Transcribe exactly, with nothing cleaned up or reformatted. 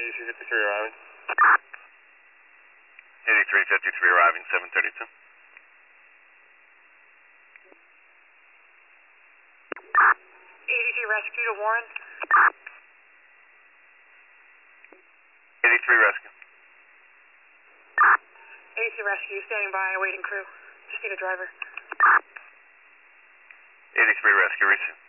eighty-three fifty-three arriving. eighty-three fifty-three arriving, seven thirty-two. eighty-three rescue to Warren. eighty-three rescue. eighty-three rescue, standing by, awaiting crew. Just need a driver. eighty-three rescue, reaching.